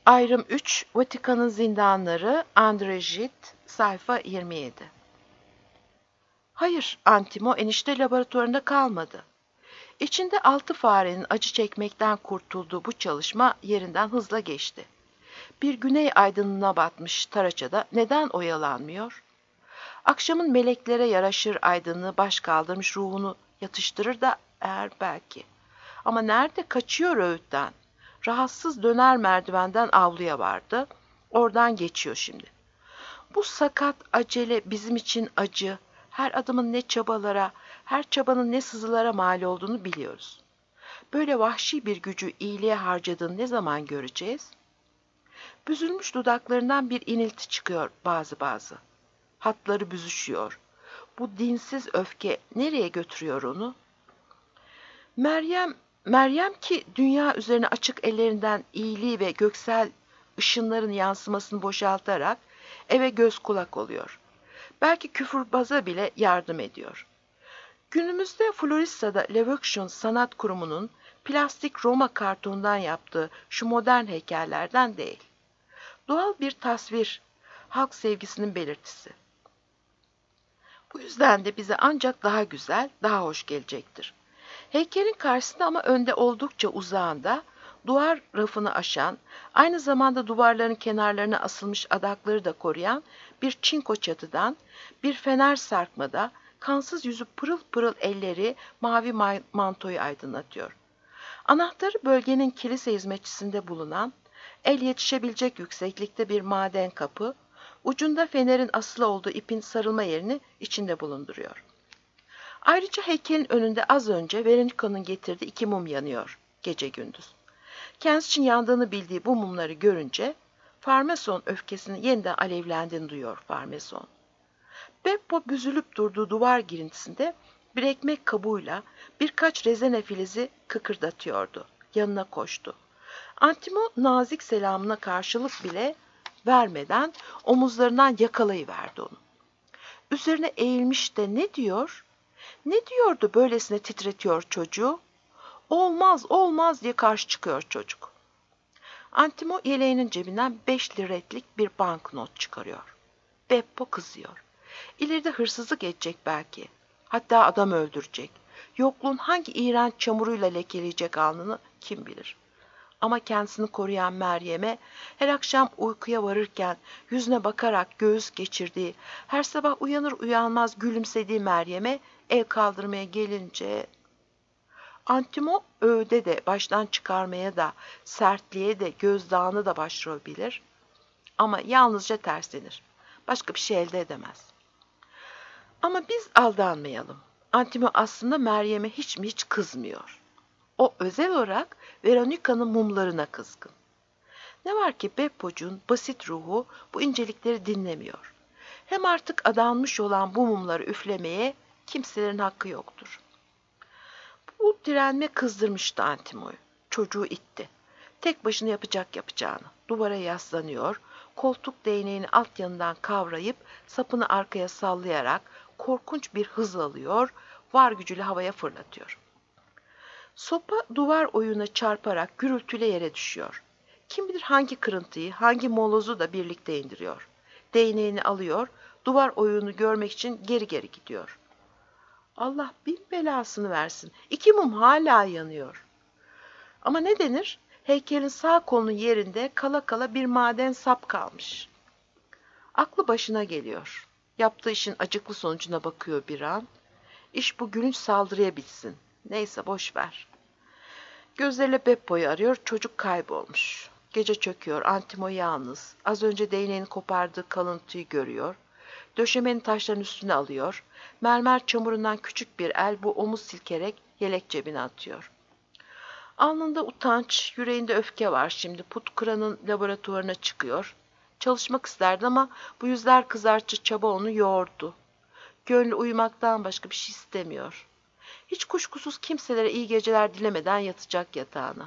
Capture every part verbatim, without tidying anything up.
Ayrım üç, Vatikan'ın zindanları, André Gide, sayfa yirmi yedi. Hayır, Antimo enişte laboratuvarında kalmadı. İçinde altı farenin acı çekmekten kurtulduğu bu çalışma yerinden hızla geçti. Bir güney aydınlığına batmış taraçada neden oyalanmıyor? Akşamın meleklere yaraşır aydınlığı baş kaldırmış ruhunu yatıştırır da eğer belki. Ama nerede kaçıyor öğütten? Rahatsız döner merdivenden avluya vardı. Oradan geçiyor şimdi. Bu sakat acele bizim için acı. Her adımın ne çabalara, her çabanın ne sızılara mal olduğunu biliyoruz. Böyle vahşi bir gücü iyiliğe harcadığını ne zaman göreceğiz? Büzülmüş dudaklarından bir inilti çıkıyor bazı bazı. Hatları büzüşüyor. Bu dinsiz öfke nereye götürüyor onu? Meryem, Meryem ki dünya üzerine açık ellerinden iyiliği ve göksel ışınların yansımasını boşaltarak eve göz kulak oluyor. Belki küfürbaza bile yardım ediyor. Günümüzde Florisa'da Leverkusen Sanat Kurumu'nun plastik Roma kartonundan yaptığı şu modern heykellerden değil. Doğal bir tasvir, halk sevgisinin belirtisi. Bu yüzden de bize ancak daha güzel, daha hoş gelecektir. Heykelin karşısında ama önde oldukça uzağında, duvar rafını aşan, aynı zamanda duvarların kenarlarına asılmış adakları da koruyan bir çinko çatıdan, bir fener sarkmada, kansız yüzü pırıl pırıl elleri mavi mantoyu aydınlatıyor. Anahtarı bölgenin kilise hizmetçisinde bulunan, el yetişebilecek yükseklikte bir maden kapı, ucunda fenerin asılı olduğu ipin sarılma yerini içinde bulunduruyor. Ayrıca heykelin önünde az önce Veronica'nın getirdiği iki mum yanıyor, gece gündüz. Kendisi için yandığını bildiği bu mumları görünce, Farmason öfkesinin yeniden alevlendiğini duyuyor Farmason. Beppo büzülüp durduğu duvar girintisinde bir ekmek kabuğuyla birkaç rezene filizi kıkırdatıyordu. Yanına koştu. Antimo nazik selamına karşılık bile vermeden omuzlarından yakalayıverdi onu. Üzerine eğilmiş de ne diyor? Ne diyordu böylesine titretiyor çocuğu? Olmaz, olmaz diye karşı çıkıyor çocuk. Antimo yeleğinin cebinden beş liretlik bir banknot çıkarıyor. Beppo kızıyor. İleride hırsızlık edecek belki. Hatta adam öldürecek. Yokluğun hangi iğrenç çamuruyla lekeleyecek alnını kim bilir. Ama kendisini koruyan Meryem'e her akşam uykuya varırken yüzüne bakarak göğüs geçirdiği, her sabah uyanır uyanmaz gülümsediği Meryem'e el kaldırmaya gelince... Antimo öğüde de baştan çıkarmaya da, sertliğe de, gözdağını da başvurabilir. Ama yalnızca terslenir. Başka bir şey elde edemez. Ama biz aldanmayalım. Antimo aslında Meryem'e hiç mi hiç kızmıyor. O özel olarak Veronica'nın mumlarına kızgın. Ne var ki Beppo'cun basit ruhu bu incelikleri dinlemiyor. Hem artık adanmış olan bu mumları üflemeye kimselerin hakkı yoktur. Bu direnme kızdırmıştı Antimo'yu. Çocuğu itti. Tek başına yapacak yapacağını. Duvara yaslanıyor, koltuk değneğini alt yanından kavrayıp sapını arkaya sallayarak korkunç bir hız alıyor, var gücüyle havaya fırlatıyor. Sopa duvar oyuna çarparak gürültüyle yere düşüyor. Kim bilir hangi kırıntıyı, hangi molozu da birlikte indiriyor. Değneğini alıyor, duvar oyunu görmek için geri geri gidiyor. Allah bin belasını versin. İki mum hala yanıyor. Ama ne denir? Heykelin sağ kolunun yerinde kala kala bir maden sap kalmış. Aklı başına geliyor. Yaptığı işin acıklı sonucuna bakıyor bir an. İş bu gülünç saldırıya bitsin. Neyse boş ver. Gözleriyle Beppo'yu arıyor. Çocuk kaybolmuş. Gece çöküyor. Antimo yalnız. Az önce değneğini kopardığı kalıntıyı görüyor. Döşemenin taşların üstüne alıyor. Mermer çamurundan küçük bir el bu omuz silkerek yelek cebine atıyor. Alnında utanç, yüreğinde öfke var şimdi. Putkıra'nın laboratuvarına çıkıyor. Çalışmak isterdi ama bu yüzler kızartıcı çaba onu yoğurdu. Gönlü uyumaktan başka bir şey istemiyor. Hiç kuşkusuz kimselere iyi geceler dilemeden yatacak yatağına.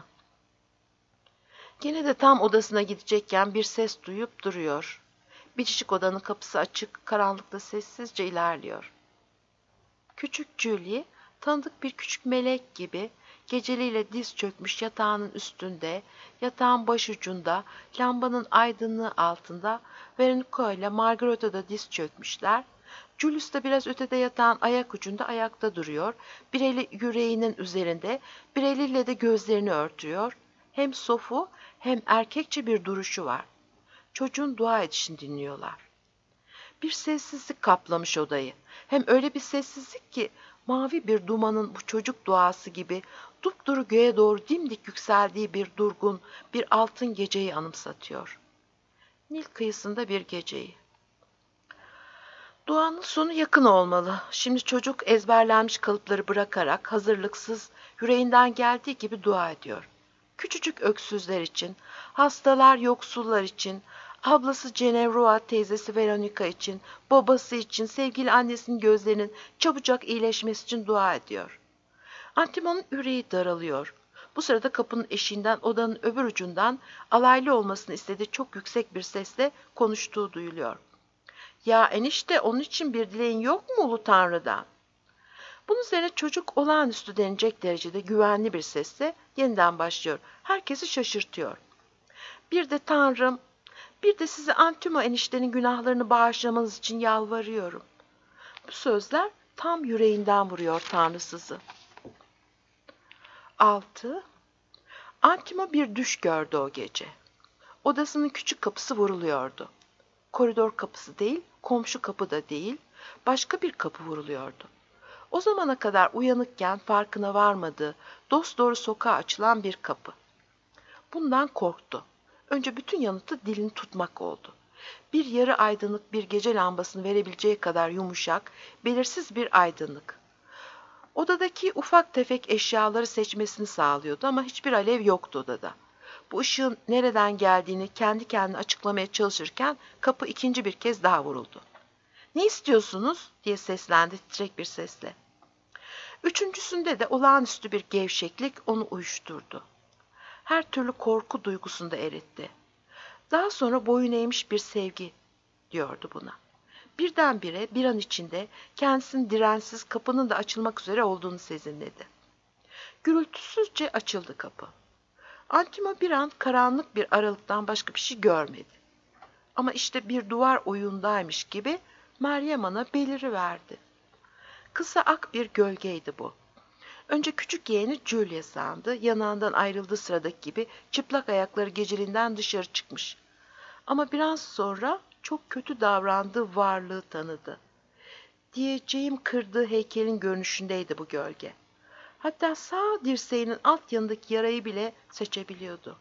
Gene de tam odasına gidecekken bir ses duyup duruyor. Bitişik odanın kapısı açık, karanlıkta sessizce ilerliyor. Küçük Julie, tanıdık bir küçük melek gibi Geceliyle diz çökmüş yatağının üstünde, yatağın başucunda, lambanın aydınlığı altında Veronica ile Margareta da diz çökmüşler. Julius da biraz ötede yatağın ayak ucunda ayakta duruyor. Bir eli yüreğinin üzerinde, bir eliyle de gözlerini örtüyor. Hem sofu hem erkekçe bir duruşu var. Çocuğun dua edişini dinliyorlar. Bir sessizlik kaplamış odayı. Hem öyle bir sessizlik ki mavi bir dumanın bu çocuk duası gibi dupduru göğe doğru dimdik yükseldiği bir durgun, bir altın geceyi anımsatıyor. Nil kıyısında bir geceyi. Duanın sonu yakın olmalı. Şimdi çocuk ezberlenmiş kalıpları bırakarak hazırlıksız, yüreğinden geldiği gibi dua ediyor. Küçücük öksüzler için, hastalar, yoksullar için, ablası Cenevroa, teyzesi Veronica için, babası için, sevgili annesinin gözlerinin çabucak iyileşmesi için dua ediyor. Antimon'un yüreği daralıyor. Bu sırada kapının eşiğinden odanın öbür ucundan alaylı olmasını istediği çok yüksek bir sesle konuştuğu duyuluyor. Ya enişte, onun için bir dileğin yok mu Ulu Tanrı'dan? Bunun üzerine çocuk olağanüstü denecek derecede güvenli bir sesle yeniden başlıyor. Herkesi şaşırtıyor. Bir de Tanrım, bir de size Antimo eniştenin günahlarını bağışlamanız için yalvarıyorum. Bu sözler tam yüreğinden vuruyor tanrısızı. altı. Antimo bir düş gördü o gece. Odasının küçük kapısı vuruluyordu. Koridor kapısı değil, komşu kapı da değil, başka bir kapı vuruluyordu. O zamana kadar uyanıkken farkına varmadığı, dosdoğru sokağa açılan bir kapı. Bundan korktu. Önce bütün yanıtı dilini tutmak oldu. Bir yarı aydınlık bir gece lambasını verebileceği kadar yumuşak, belirsiz bir aydınlık. Odadaki ufak tefek eşyaları seçmesini sağlıyordu ama hiçbir alev yoktu odada. Bu ışığın nereden geldiğini kendi kendine açıklamaya çalışırken kapı ikinci bir kez daha vuruldu. "Ne istiyorsunuz?" diye seslendi titrek bir sesle. Üçüncüsünde de olağanüstü bir gevşeklik onu uyuşturdu. Her türlü korku duygusunu da eritti. Daha sonra boyun eğmiş bir sevgi diyordu buna. Birdenbire bir an içinde kendisinin dirensiz kapının da açılmak üzere olduğunu sezinledi. Gürültüsüzce açıldı kapı. Antimo bir an karanlık bir aralıktan başka bir şey görmedi. Ama işte bir duvar oyundaymış gibi Meryem Ana beliriverdi. Kısa ak bir gölgeydi bu. Önce küçük yeğeni Julia sandı, yanağından ayrıldığı sıradaki gibi çıplak ayakları geceliğinden dışarı çıkmış. Ama biraz sonra çok kötü davrandığı varlığı tanıdı. Diyeceğim kırdığı heykelin görünüşündeydi bu gölge. Hatta sağ dirseğinin alt yanındaki yarayı bile seçebiliyordu.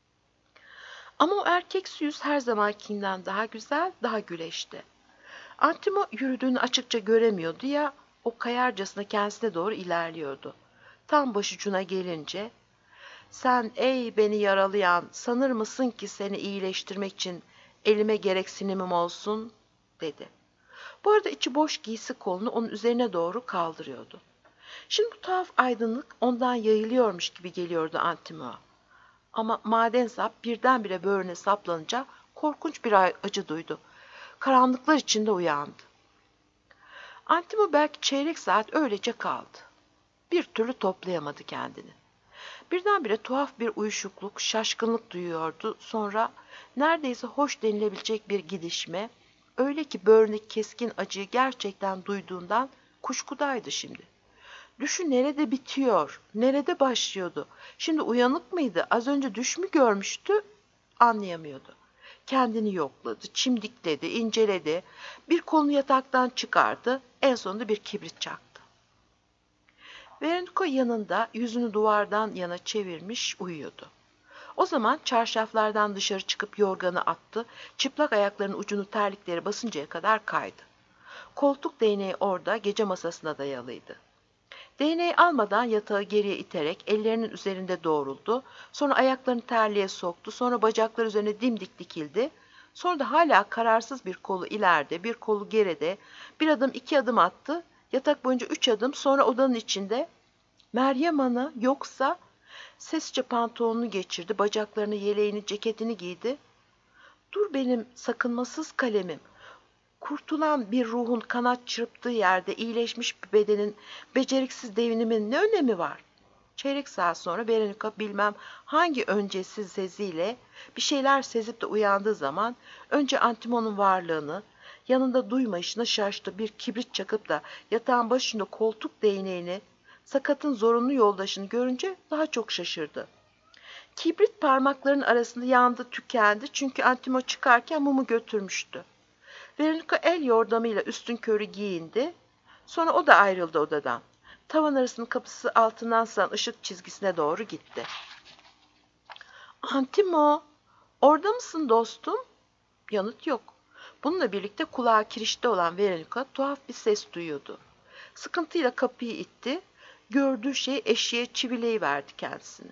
Ama o erkeksi yüz her zamankinden daha güzel, daha güleşti. Antimo yürüdüğünü açıkça göremiyordu ya, o kayarcasına kendisine doğru ilerliyordu. Tam başucuna gelince, "Sen ey beni yaralayan, sanır mısın ki seni iyileştirmek için elime gereksinimim olsun?" dedi. Bu arada içi boş giysi kolunu onun üzerine doğru kaldırıyordu. Şimdi bu tuhaf aydınlık ondan yayılıyormuş gibi geliyordu Antimo'a. Ama maden sap birdenbire böğrüne saplanınca korkunç bir acı duydu. Karanlıklar içinde uyandı. Antimo belki çeyrek saat öylece kaldı. Bir türlü toplayamadı kendini. Birdenbire tuhaf bir uyuşukluk, şaşkınlık duyuyordu. Sonra neredeyse hoş denilebilecek bir gidişme, öyle ki böğründeki keskin acıyı gerçekten duyduğundan kuşkudaydı şimdi. Düşü nerede bitiyor, nerede başlıyordu? Şimdi uyanık mıydı, az önce düş mü görmüştü? Anlayamıyordu. Kendini yokladı, çimdikledi, inceledi. Bir kolunu yataktan çıkardı, en sonunda bir kibrit çaktı. Veronica yanında yüzünü duvardan yana çevirmiş uyuyordu. O zaman çarşaflardan dışarı çıkıp yorganı attı, çıplak ayaklarının ucunu terlikleri basıncaya kadar kaydı. Koltuk değneği orada gece masasına dayalıydı. Değneği almadan yatağı geriye iterek ellerinin üzerinde doğruldu, sonra ayaklarını terliğe soktu, sonra bacakları üzerine dimdik dikildi, sonra da hala kararsız bir kolu ileride, bir kolu geride, bir adım iki adım attı, yatak boyunca üç adım, sonra odanın içinde, "Meryem Ana, yoksa?" Sesçe pantolonunu geçirdi, bacaklarını, yeleğini, ceketini giydi. "Dur benim sakınmasız kalemim. Kurtulan bir ruhun kanat çırptığı yerde iyileşmiş bir bedenin beceriksiz devinimin ne önemi var?" Çeyrek saat sonra Veronica bilmem hangi öncesiz seziyle bir şeyler sezip de uyandığı zaman önce Antimon'un varlığını, yanında duymayışına şaştı. Bir kibrit çakıp da yatağın başında koltuk değneğini, sakatın zorunlu yoldaşını görünce daha çok şaşırdı. Kibrit parmaklarının arasında yandı, tükendi çünkü Antimo çıkarken mumu götürmüştü. Veronica el yordamıyla üstünkörü giyindi. Sonra o da ayrıldı odadan. Tavan arasının kapısı altından sızan ışık çizgisine doğru gitti. Antimo, orada mısın dostum? Yanıt yok. Bununla birlikte kulağı kirişte olan Veronica tuhaf bir ses duyuyordu. Sıkıntıyla kapıyı itti. Gördüğü şey eşeğe çivileyiverdi kendisini.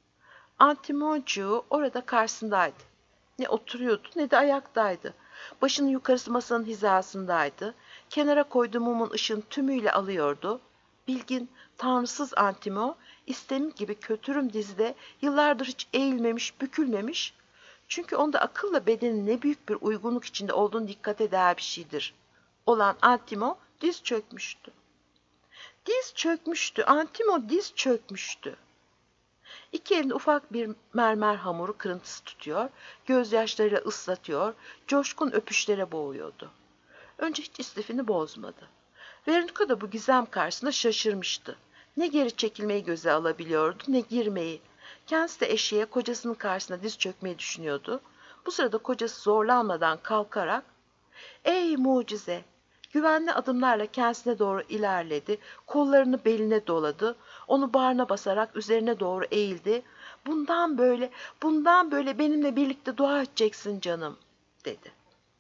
Antimocuğu orada karşısındaydı. Ne oturuyordu ne de ayaktaydı. Başının yukarısı masanın hizasındaydı. Kenara koyduğu mumun ışığını tümüyle alıyordu. Bilgin, tanrısız Antimo, istemim gibi kötürüm dizide yıllardır hiç eğilmemiş, bükülmemiş. Çünkü onda akılla bedenin ne büyük bir uygunluk içinde olduğunu dikkate değer bir şeydir. Olan Antimo diz çökmüştü. Diz çökmüştü, Antimo diz çökmüştü. İki elinde ufak bir mermer hamuru kırıntısı tutuyor, gözyaşlarıyla ıslatıyor, coşkun öpüşlere boğuyordu. Önce hiç istifini bozmadı. Veronica da bu gizem karşısında şaşırmıştı. Ne geri çekilmeyi göze alabiliyordu, ne girmeyi. Kendisi de eşeğe kocasının karşısında diz çökmeyi düşünüyordu. Bu sırada kocası zorlanmadan kalkarak, ''Ey mucize!'' Güvenli adımlarla kendisine doğru ilerledi, kollarını beline doladı, onu bağrına basarak üzerine doğru eğildi. ''Bundan böyle, bundan böyle benimle birlikte dua edeceksin canım.'' dedi.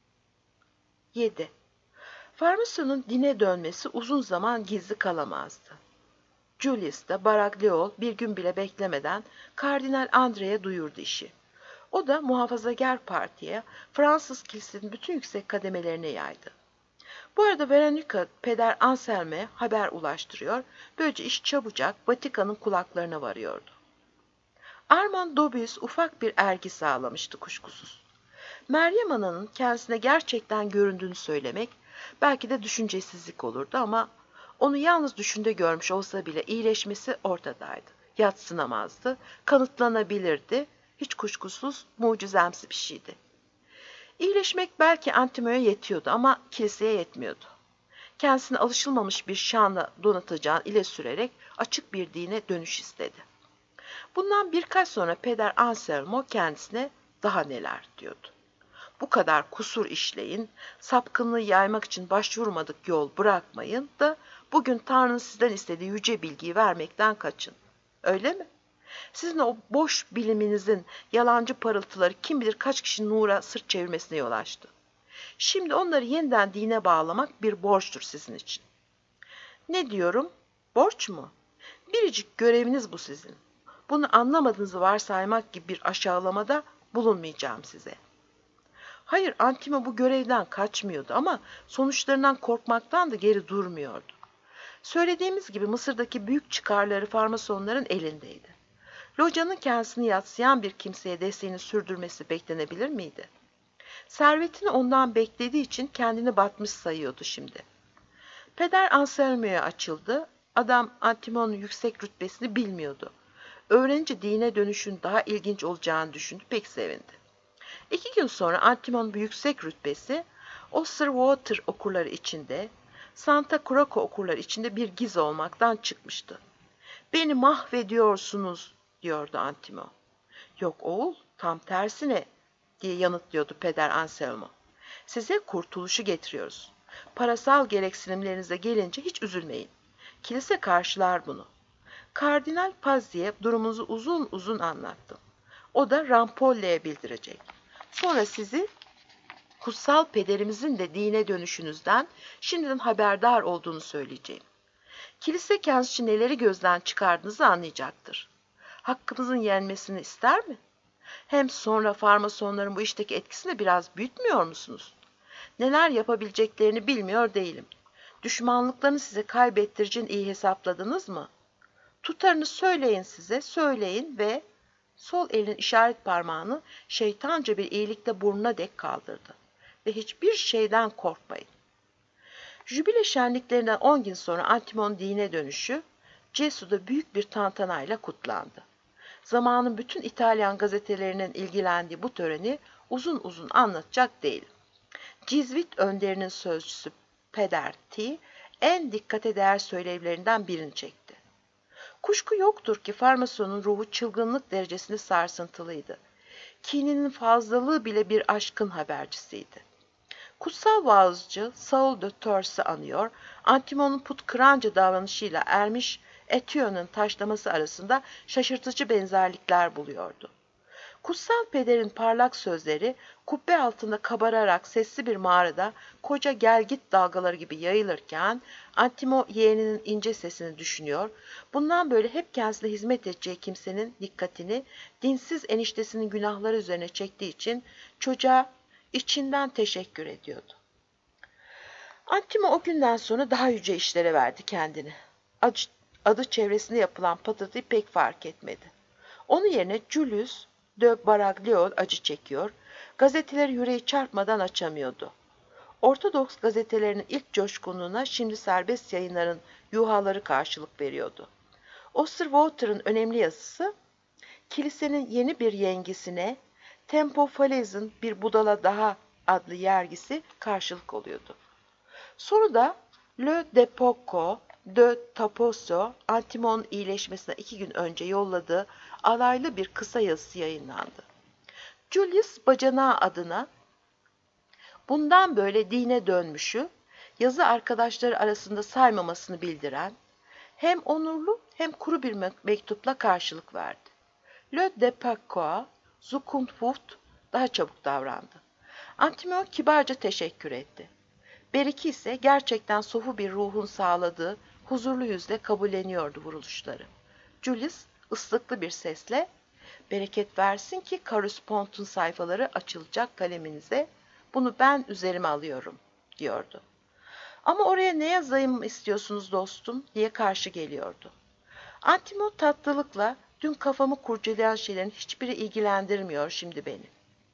yedi. Farmason'un dine dönmesi uzun zaman gizli kalamazdı. Julius da Baragliol bir gün bile beklemeden Kardinal Andre'ye duyurdu işi. O da muhafazakar partiye, Fransız kilisesinin bütün yüksek kademelerine yaydı. Bu arada Veronica, Peder Anselm'e haber ulaştırıyor, böylece iş çabucak Vatikan'ın kulaklarına varıyordu. Armand Dobius ufak bir ergi sağlamıştı kuşkusuz. Meryem Ana'nın kendisine gerçekten göründüğünü söylemek belki de düşüncesizlik olurdu ama onu yalnız düşünde görmüş olsa bile iyileşmesi ortadaydı. Yadsınamazdı, kanıtlanabilirdi, hiç kuşkusuz mucizemsi bir şeydi. İyileşmek belki Antimo'ya yetiyordu ama kiliseye yetmiyordu. Kendisine alışılmamış bir şanla donatacağını ile sürerek açık bir dine dönüş istedi. Bundan birkaç sonra Peder Anselmo kendisine daha neler diyordu. Bu kadar kusur işleyin, sapkınlığı yaymak için başvurmadık yol bırakmayın da bugün Tanrı'nın sizden istediği yüce bilgiyi vermekten kaçın. Öyle mi? Sizin o boş biliminizin yalancı parıltıları kim bilir kaç kişinin nura sırt çevirmesine yol açtı. Şimdi onları yeniden dine bağlamak bir borçtur sizin için. Ne diyorum? Borç mu? Biricik göreviniz bu sizin. Bunu anlamadığınızı varsaymak gibi bir aşağılamada bulunmayacağım size. Hayır, Antimo bu görevden kaçmıyordu ama sonuçlarından korkmaktan da geri durmuyordu. Söylediğimiz gibi Mısır'daki büyük çıkarları farmasonların elindeydi. Loca'nın kendisini yadsıyan bir kimseye desteğini sürdürmesi beklenebilir miydi? Servetini ondan beklediği için kendini batmış sayıyordu şimdi. Peder Anselmo'ya açıldı. Adam Antimo'nun yüksek rütbesini bilmiyordu. Öğrenince dine dönüşün daha ilginç olacağını düşündü, pek sevindi. İki gün sonra Antimo'nun bu yüksek rütbesi o Sir Walter okurları içinde, Santa Croce okurları içinde bir giz olmaktan çıkmıştı. ''Beni mahvediyorsunuz.'' diyordu Antimo. ''Yok oğul, tam tersine.'' diye yanıtlıyordu Peder Anselmo. ''Size kurtuluşu getiriyoruz. Parasal gereksinimlerinize gelince hiç üzülmeyin. Kilise karşılar bunu.'' Kardinal Pazzi'ye durumunuzu uzun uzun anlattım. O da Rampolle'ye bildirecek. Sonra sizi kutsal pederimizin de dine dönüşünüzden şimdiden haberdar olduğunu söyleyeceğim. Kilise kendisi için neleri gözden çıkardığınızı anlayacaktır. Hakkımızın yenmesini ister mi? Hem sonra farmasonların bu işteki etkisini biraz büyütmüyor musunuz? Neler yapabileceklerini bilmiyor değilim. Düşmanlıklarını size kaybettireceğini iyi hesapladınız mı? Tutarını söyleyin size, söyleyin ve sol elin işaret parmağını şeytanca bir iyilikle burnuna dek kaldırdı. Ve hiçbir şeyden korkmayın. Jübile şenliklerinden on gün sonra Antimon dine dönüşü, Gesù'da büyük bir tantanayla kutlandı. Zamanın bütün İtalyan gazetelerinin ilgilendiği bu töreni uzun uzun anlatacak değilim. Cizvit önderinin sözcüsü Peder T. en dikkate değer söylevlerinden birini çekti. Kuşku yoktur ki Farmason'un ruhu çılgınlık derecesinde sarsıntılıydı. Kininin fazlalığı bile bir aşkın habercisiydi. Kutsal vaazcı Saul de Tarse'ı anıyor, Antimon'un put kıranca davranışıyla ermiş Etion'un taşlaması arasında şaşırtıcı benzerlikler buluyordu. Kutsal pederin parlak sözleri kubbe altında kabararak sesli bir mağarada koca gelgit dalgaları gibi yayılırken Antimo yeğeninin ince sesini düşünüyor, bundan böyle hep kendisine hizmet edeceği kimsenin dikkatini dinsiz eniştesinin günahları üzerine çektiği için çocuğa içinden teşekkür ediyordu. Antimo o günden sonra daha yüce işlere verdi kendini. Adı, adı çevresinde yapılan patırtıyı pek fark etmedi. Onun yerine Julius de Baragliol acı çekiyor, gazeteleri yüreği çarpmadan açamıyordu. Ortodoks gazetelerinin ilk coşkunluğuna şimdi serbest yayınların yuhaları karşılık veriyordu. Osterwalder'ın önemli yazısı, kilisenin yeni bir yengisine Tempo Falez'in bir budala daha adlı yergisi karşılık oluyordu. Sonra da Le Depoco de Taposo, Antimon'un iyileşmesine iki gün önce yolladığı alaylı bir kısa yazısı yayınlandı. Julius Bacanağı adına bundan böyle dine dönmüşü, yazı arkadaşları arasında saymamasını bildiren, hem onurlu hem kuru bir mektupla karşılık verdi. Le Depoco, Zukunft daha çabuk davrandı. Antimon kibarca teşekkür etti. Beriki ise gerçekten sofu bir ruhun sağladığı huzurlu yüzle kabulleniyordu vuruluşları. Julius ıslıklı bir sesle, "Bereket versin ki Correspond'un sayfaları açılacak kaleminize, bunu ben üzerime alıyorum," diyordu. "Ama oraya ne yazayım istiyorsunuz dostum?" diye karşı geliyordu. Antimo tatlılıkla, "Dün kafamı kurcalayan şeylerin hiçbiri ilgilendirmiyor şimdi beni."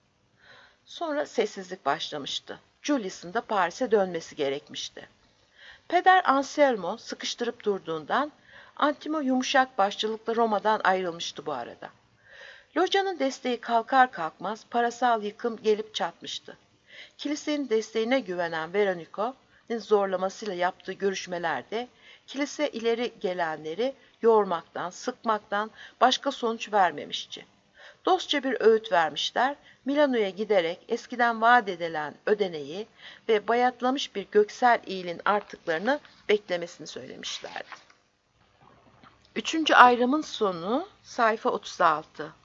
Sonra sessizlik başlamıştı. Julius'un da Paris'e dönmesi gerekmişti. Peder Anselmo sıkıştırıp durduğundan Antimo yumuşak başlılıkla Roma'dan ayrılmıştı bu arada. Locanın desteği kalkar kalkmaz parasal yıkım gelip çatmıştı. Kilisenin desteğine güvenen Veronico'nun zorlamasıyla yaptığı görüşmelerde kilise ileri gelenleri yormaktan, sıkmaktan başka sonuç vermemişti. Dostça bir öğüt vermişler, Milano'ya giderek eskiden vaat edilen ödeneği ve bayatlamış bir göksel iyiliğin artıklarını beklemesini söylemişlerdi. Üçüncü ayrımın sonu sayfa otuz altı.